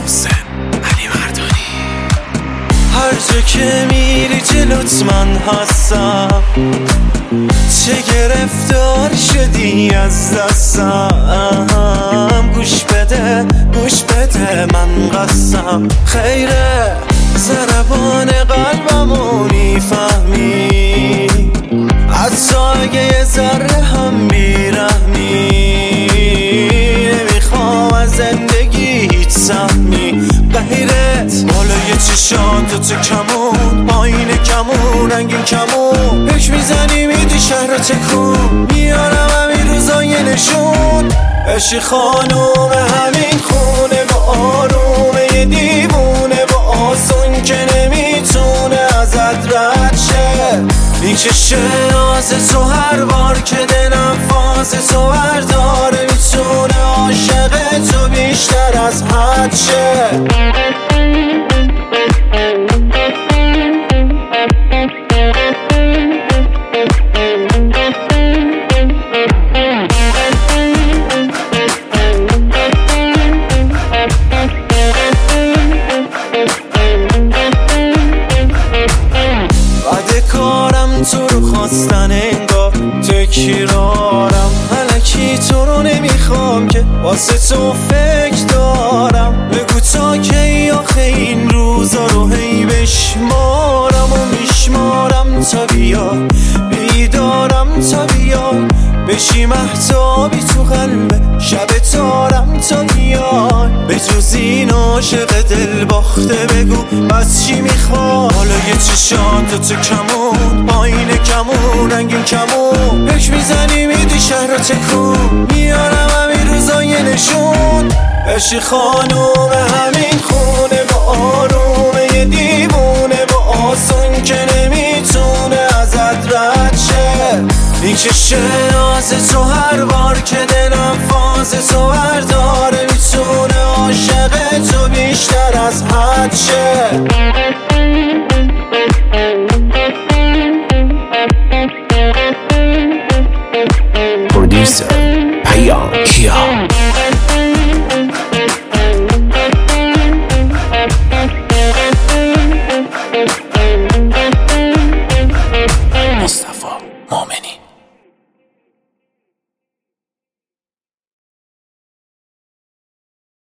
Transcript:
هر جا که میری جلوت من هستم، چه گرفتار شدی از دستم. گوش بده من قسم خیره، ضربان قلبمو میفهمی، حتی اگه یه ذره هم بیرحمی. نمیخوام از زندگی هیچ سهمی غیرت، بالای چشات تو کمون، پایین کمون، رنگین کمون، پش میزنی میدی شهر رو تکون. میارم همین روزای نشون، عشق خانوم همین خونه، با آرومه یه دیوونه، با آسون که نمیتونه ازت رد شه. میکشه ناز تو هر بار که دلم فاز تو برداره، میتونه عاشق تو بیشتر از حد شه. تو رو خواستن انگار تکرارم، الکی تو رو نمیخوام که واسه تو فکر دارم. بگو تا کی آخه این روزا رو هی بشمارم و میشمارم تا بیا، بیدارم تا بیا، بشی مهتابی تو قلب شب تارم تا بیای. به جز این عاشق دل باخته بگو بس چی میخوای. بالای چشات تو کمون، پایین کمون، رنگین کمون، پش میزنی میدی شهر رو تکون. میارم همین روزای نشون، عشق خانوم همین خونه، با آرومه یه دیوونه، با آسون که نمیتونه ازت رد شه. میکشه ناز تو هر بار که دلم فاز تو برداره، میتونه عاشق تو بیشتر از حد شه.